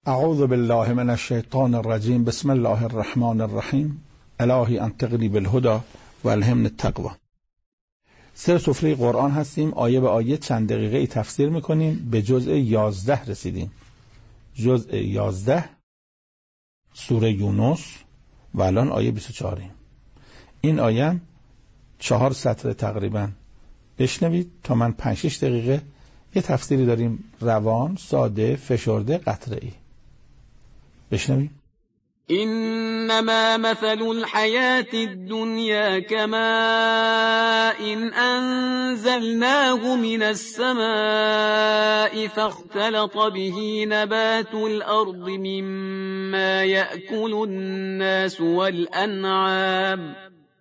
اعوذ بالله من الشیطان الرجیم. بسم الله الرحمن الرحیم. الهی انطقنی بالهدى و الهمنی التقوی. سر سفره قرآن هستیم، آیه به آیه چند دقیقه ای تفسیر میکنیم. به جزء 11 رسیدیم، جزء 11 سوره یونس و الان آیه 24. این آیه 4 سطر تقریبا بشنوید تا من 5-6 دقیقه یه تفسیری داریم، روان، ساده، فشرده، قطره‌ای. بشنوید. إنما مثل الحياة الدنيا كماء أنزلناه من السماء فاختلط به نبات الأرض مما يأكل الناس والأنعام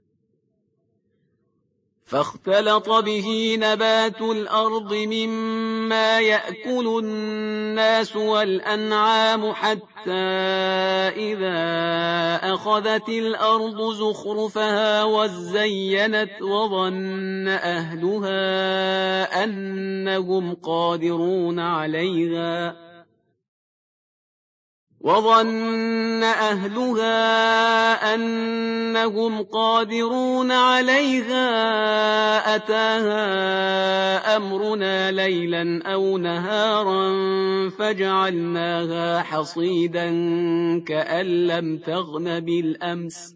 حتى إذا أخذت الأرض زخرفها وزينت وظن أهلها أنهم قادرون عليها أتاها أمرنا ليلا أو نهارا فجعلناها حصيدا كأن لم تغن بالأمس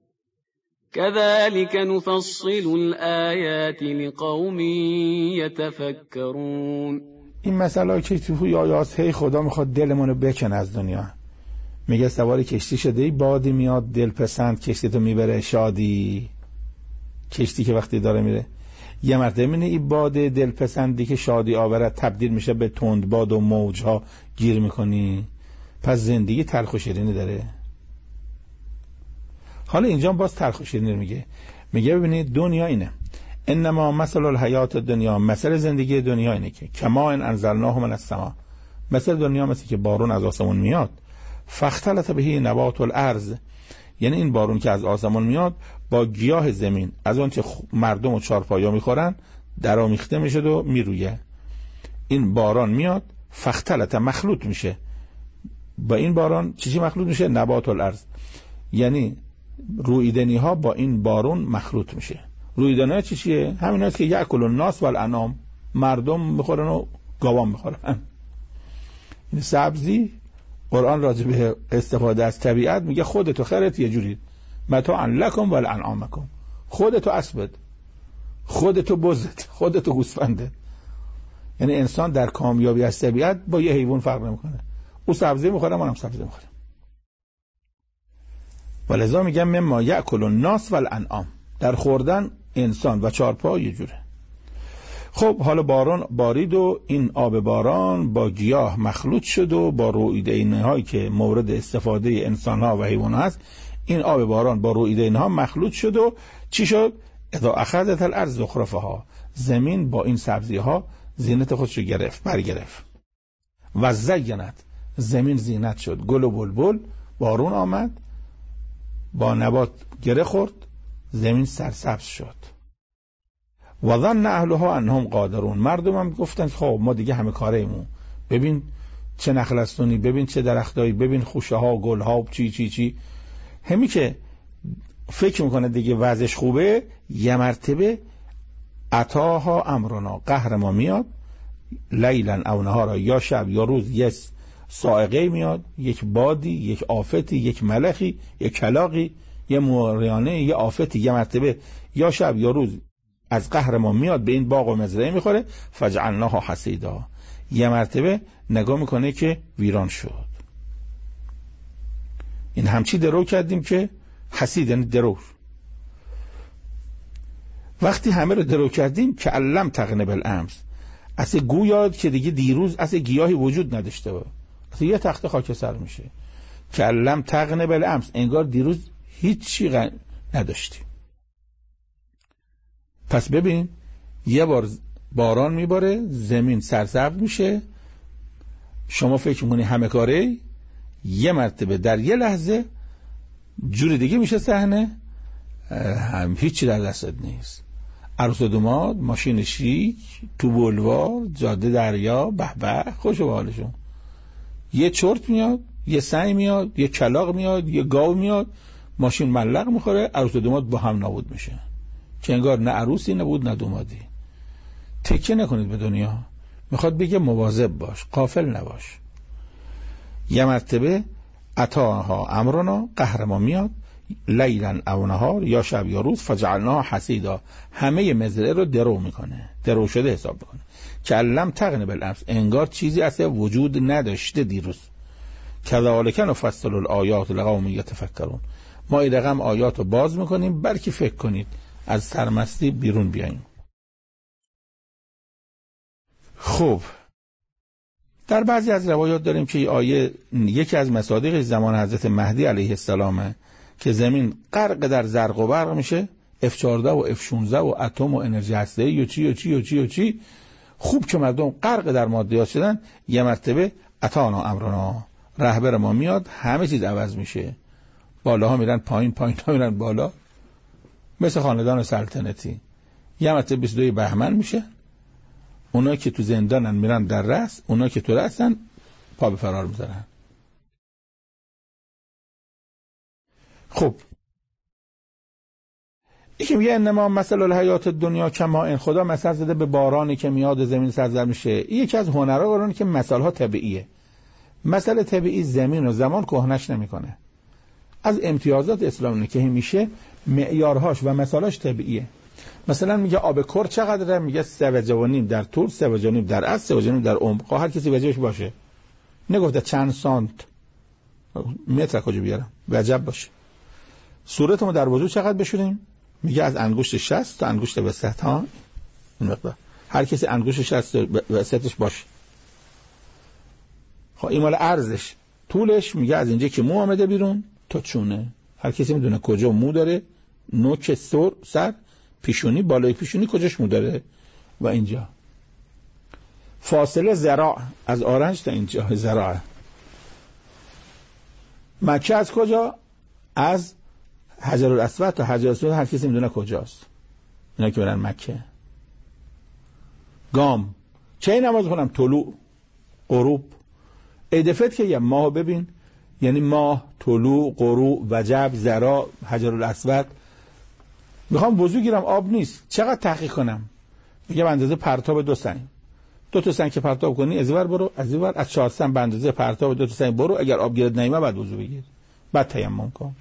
كذلك نفصل الآيات لقوم يتفكرون. این مسئله که توی آیات هی خدا میخواد دلمونو بکنه از دنیا. میگه سواری کشتی شده، بادی میاد دلپسند کشتی تو میبره، شادی. کشتی که وقتی داره میره یه مرتبه میبینه این باد دلپسندی که شادی آورد تبدیل میشه به تند باد و موجها گیر میکنی. پس زندگی تلخ و شیرینی داره. حالا اینجا باز تلخ و شیرینی میگه ببینید دنیا اینه. انما مثل الحیات دنیا، مثل زندگی دنیا اینه که کما ان انزلناه من السما، مثل دنیا مثل که بارون از آسمون میاد، فاختلط به نبات الارض، یعنی این بارون که از آسمون میاد با گیاه زمین، از اون چه مردم و چارپایا میخورن درامیخته میشه و میرویه. این باران میاد فاختلط، مخلوط میشه با این باران. چیزی مخلوط میشه؟ نبات الارض، یعنی رویدنی ها با این بارون مخلوط میشه. رویدنی چیه؟ همین است که یاکل الناس والانعام، مردم میخورن و گاوان میخورن. این سبزی، قرآن راجع به استفاده از طبیعت میگه خودتو خرت یه جوری متاعا لکم ولانعامکم، خودتو اسبت، خودتو بزت، خودتو گوسفندت. یعنی انسان در کامیابی از طبیعت با یه حیوان فرق نمیکنه. او سبزی میخوره، منم سبزی میخورم. ولذا میگم مما یاکل الناس والانعام، در خوردن انسان و چارپا یه جوره. خب حالا باران بارید و این آب باران با گیاه مخلوط شد و با رویدنی هایی که مورد استفاده انسان ها و حیوان ها هست، این آب باران با رویدنی ها مخلوط شد و چی شد؟ اذا اخذت الارض زخرفها، زمین با این سبزی ها زینت خودش رو برگرفت. و زینت، زمین زینت شد، گل و بلبل، بارون آمد با نبات گره خورد، زمین سرسبز شد. و ظن اهلها انهم قادرون، مردم هم گفتن خب ما دیگه همه کاریمون، ببین چه نخلستونی، ببین چه درختایی، ببین خوشه ها، گل ها، چی همی که فکر میکنه دیگه وضعش خوبه، یه مرتبه اتاها امرنا، قهر ما میاد، لیلا او نهارا، یا شب یا روز، یه صاعقه میاد، یک بادی، یک آفتی، یک ملخی، یک کلاغی، یه موریانه، یه آفتی، یه مرتبه یا شب یا روز از قهر ما میاد به این باغ و مزرعه میخوره. فجعلناها حصیدا، یه مرتبه نگاه میکنه که ویران شد. این همچی درو کردیم که حصید یعنی درو. وقتی همه رو درو کردیم که علم تغنه بالامس، اصلا گویا که دیگه دیروز اصلا گیاهی وجود نداشته بود، اصلا یه تخت خاکستر میشه. که علم تغنه بالامس، انگار دیروز هیچی نداشتیم. پس ببین یه بار باران میباره، زمین سرسبز میشه، شما فکر میکنی همه کاره، یه مرتبه در یه لحظه جوری دیگه میشه صحنه، هیچی در دستت نیست. عروس و داماد، ماشین شیک، تو بولوار، جاده دریا، به به، خوش و حالشون. یه چرت میاد، یه سنگ میاد، یه کلاغ میاد، یه گاو میاد، ماشین ملق میخوره، عروس و داماد با هم نابود میشه که انگار نه عروسی نبود نه دامادی. تکیه نکنید به دنیا. میخواد بگه مواظب باش، غافل نباش. یه مرتبه اتاها امرنا، قهر ما میاد، لیلا او نهار، یا شب یا روز، فجعلناها حصیدا، همه مزرعه رو درو میکنه، درو شده حساب میکنه، که علم تغن بالامس، انگار چیزی اصلا وجود نداشته دیروز. کذالک نفصل الآیات لقوم یتفکرون، ما این رقم آیات رو باز میکنیم بلکه فکر کنید، از سرمستی بیرون بیاییم. خب در بعضی از روایات داریم که این آیه یکی از مصادیق زمان حضرت مهدی علیه السلامه که زمین غرق در زرق و برق میشه، F14 و F16 و اتم و انرژی هسته‌ای و چی و چی و چی و چی. خوب که مردم غرق در مادیات شدن، یه مرتبه اتانا امرنا، رهبر ما میاد، همه چیز عوض میشه، بالاها میرن پایین، پایین ها میرن بالا، مثل خاندان سلطنتی. یه مرتبه 22 بهمن میشه، اونا که تو زندانن میرن در رأس، اونا که تو رأسن پا به فرار میذارن. خب یکی میگه انما مثل الحیات دنیا کما این، خدا مثل زده به بارانی که میاد زمین سرزر میشه. یکی از هنرها قرآنه که مثالها طبیعیه. مثل طبیعی زمین و زمان کهنش نمیکنه. از امتیازات اسلام اینه که همیشه معیارهاش و مثالاش طبیعیه. مثلا میگه آب کر چقدره؟ میگه 3.5 در طول، 3.5 در عرض، 3.5 در عمق. هر کسی وجهش باشه، نگفته چند سانت متر کجا بیارم، وجب باشه. صورتمو در وضو چقدر بشوریم؟ میگه از انگشت 60 تا انگشت وسط ها، این مقدار. هر کسی انگشت 60 وسطش باشه. خب این مال عرضش. طولش میگه از اینجا که مو آمده بیرون تا چونه، هر کسی میدونه کجا مو داره، نوک سر، پیشونی، بالای پیشونی کجاش مو داره، و اینجا فاصله ذراع، از آرنج تا اینجا ذراع. مکه از کجا؟ از حجر الاسود تا حجر الاسود، هر کسی میدونه کجاست، اینا که برن مکه. گام چه نماز کنم؟ طلوع، غروب. عید فطر که یه ماهو ببین، یعنی ماه، طلوع، غروب، وجب، ذراع، حجر الاسود. میخوام وضو گیرم، آب نیست، چقدر تحقیق کنم؟ میگم اندازه پرتاب 2 سنگ. 2 تا سنگ که پرتاب کنی از اینور برو، از اینور، از 4 سنگ به اندازه پرتاب 2 تا سنگ برو. اگر آب گیرت نمیاد بعد وضو بگیر، بعد تیمم کن.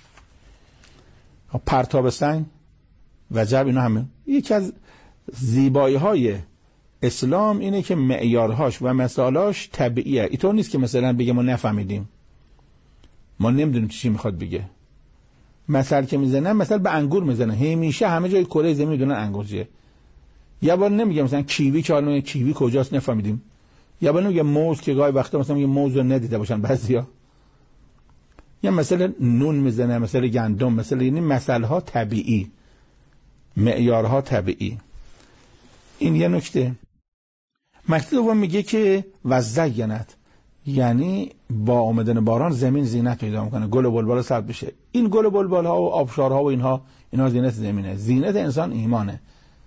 پرتاب سنگ، وجب، اینا همه. یکی از زیبایی های اسلام اینه که معیارهاش و مثالاش طبیعیه. اینطور نیست که مثلا بگه ما نفهمیدیم، ما نمیدونیم چی میخواد بگه. مثل که میزنن، مثلا به انگور میزنن، همیشه همه جای کره زمین میدونن انگور چیه. یه بار نمیگه مثلا کیوی، که حالا کیوی کجاست نفهمیدیم. یه بار نمیگه موز، که گاهی وقتا مثلا میگه موز رو ندیده باشن بعضیا. یا مثلا نون میزنه، مثلا گندم، مثلا، یعنی مثلها طبیعی، معیارها طبیعی. این یه نکته. مکتوب دوم میگه که وزینت، یعنی با آمدن باران زمین زینت پیدا میکنه، گل و بلبل سبز بشه. این گل و بلبل ها و آبشارها و اینا زینت زمینه. زینت انسان ایمانه.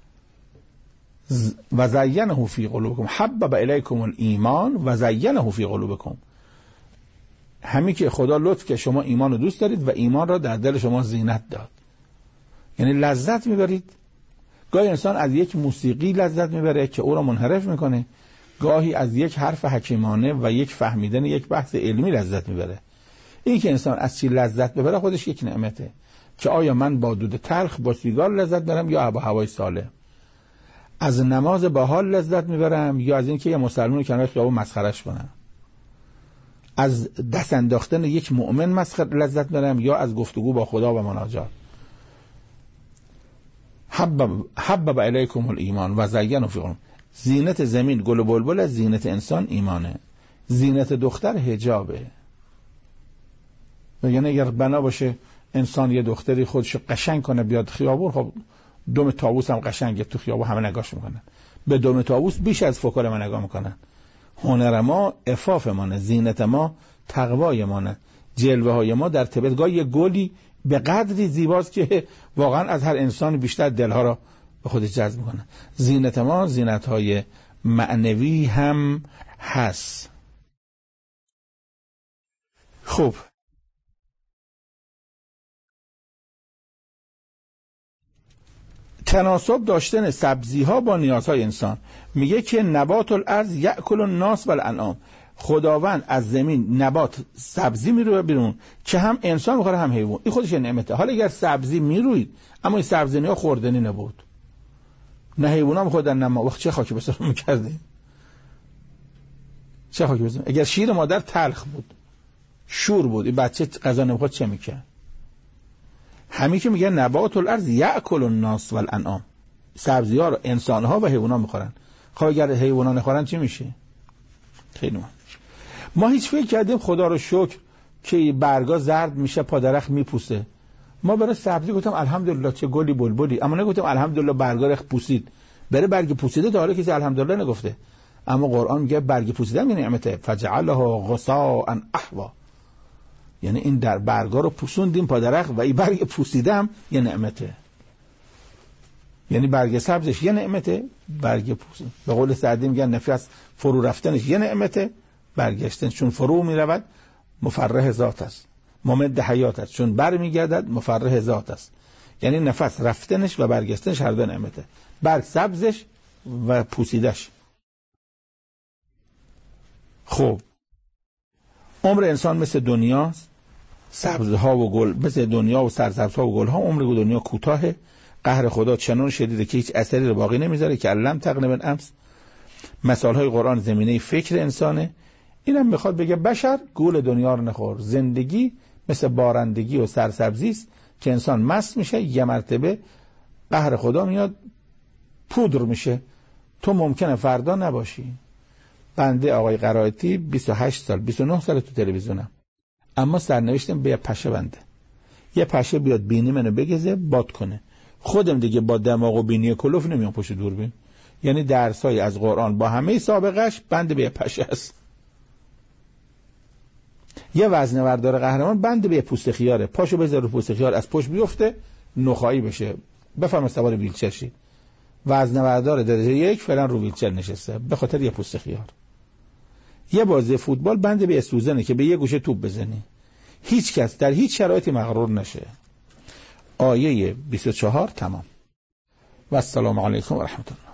وزینه فی قلوبکم، حبب الیکم الایمان وزینه فی قلوبکم. همین که خدا لطف که شما ایمان رو دوست دارید و ایمان را در دل شما زینت داد، یعنی لذت میبرید. گاهی انسان از یک موسیقی لذت میبره که او را منحرف میکنه، گاهی از یک حرف حکیمانه و یک فهمیدن یک بحث علمی لذت میبره. این که انسان از چی لذت ببره خودش یک نعمته، که آیا من با دود تلخ با سیگار لذت برم یا با هوای سالم، از نماز با حال لذت میبرم یا از اینکه یه مسلمان کنار خیابون مسخرهش کنم، از دست انداختن یک مؤمن لذت برم یا از گفتگو با خدا و مناجات. حبب الیکم الایمان و زینوا فی قلوبکم. زینت زمین گل و بلبل، زینت انسان ایمانه. زینت دختر حجابه. یعنی اگر بنا باشه انسان یه دختری خودش قشنگ کنه بیاد خیابون، خب دم طاووس هم قشنگه تو خیابون همه نگاش میکنن، به دم طاووس بیش از فکر ما نگاه میکنن. هنر ما عفاف مانه، زینت ما تقوای مانه، جلوه های ما در طبیعت. یه گلی به قدری زیباست که واقعا از هر انسان بیشتر دلها را به خودش جذب میکنه. زینت ما زینت های معنوی هم هست. خب تناسب داشتن سبزی ها با نیازهای انسان. میگه که نبات الارض یأکل الناس و الانعام. خداوند از زمین نبات سبزی میروه بیرون که هم انسان بخوره هم حیوان. این خودش نعمته. حالا اگر سبزی میروید اما این سبزی ها خوردنی نبود، نه حیونا میخوردن نه ما، وقت چه خاکی بسر میکردیم؟ چه خاکی بسر؟ اگر شیر مادر تلخ بود، شور بود، این بچه غذا نمیخورد چه میکرد؟ همین که میگه نبات الارض یأکل الناس و الانعام، سبزی ها رو انسان ها و حیوان ها میخورن. خب اگر حیوان ها نخورن چی میشه؟ خیلی ما هیچ فکر کردیم خدا رو شکر که برگا زرد میشه، پادرخت میپوسه. ما برای سبزی گفتم الحمدلله چه گلی بلبلی، اما نگفتم الحمدلله برگا رخ پوسید. بره برگ پوسیده تا حالا کسی الحمدلله نگفته. اما قرآن میگه برگ پوسیده هم یه نعمته، فجعله غثاء احوا، یعنی این در برگا رو پوسوندیم پادرخت و این برگ پوسیده هم یه نعمته. یعنی برگ سبزش یه نعمته، برگ پوسیده به قول سعدی میگن نفس فرو رفتنش یه نعمته، برگشتن چون فرو میرود مفرح ذات است، ممد حیات است، چون بر میگردد مفرح ذات است. یعنی نفس رفتنش و برگشتنش هر دو نعمته، برگ سبزش و پوسیدش. خب عمر انسان مثل دنیاست، سبزها و گل مثل دنیا و سرسبزها و گلها، عمر دنیا کوتاهه. قهر خدا چنان شدیده که هیچ اثری رو باقی نمیذاره که علم تغنی بالامس. مثالهای قرآن زمینه فکر انسانه. اینم میخواد بگه بشر گول دنیا رو نخور، زندگی مثل بارندگی و سرسبزی است که انسان مست میشه، یه مرتبه قهر خدا میاد پودر میشه، تو ممکنه فردا نباشی. بنده آقای قرائتی 28 سال 29 سال تو تلویزیونم، اما سرنوشتم به پشه بنده. یه پشه بیاد بینی منو بگزه باد کنه، خودم دیگه با دماغ و بینی کلوف نمیام پشت دوربین. یعنی درسای از قرآن با همه سابقش بنده به پشه است. یه وزنه‌بردار قهرمان بنده به پوست خیاره، پاشو بذاره رو پوست خیار از پشت بیفته نخایی بشه، بفهم سوار ویلچر شی. وزنه‌بردار درجه 1 فعلا رو ویلچر نشسته به خاطر یه پوست خیار. یه بازی فوتبال بنده به سوزنه که به یه گوشه توپ بزنی. هیچ کس در هیچ شرایطی مغرور نشه. آیه 24 تمام. و السلام علیکم و رحمت الله.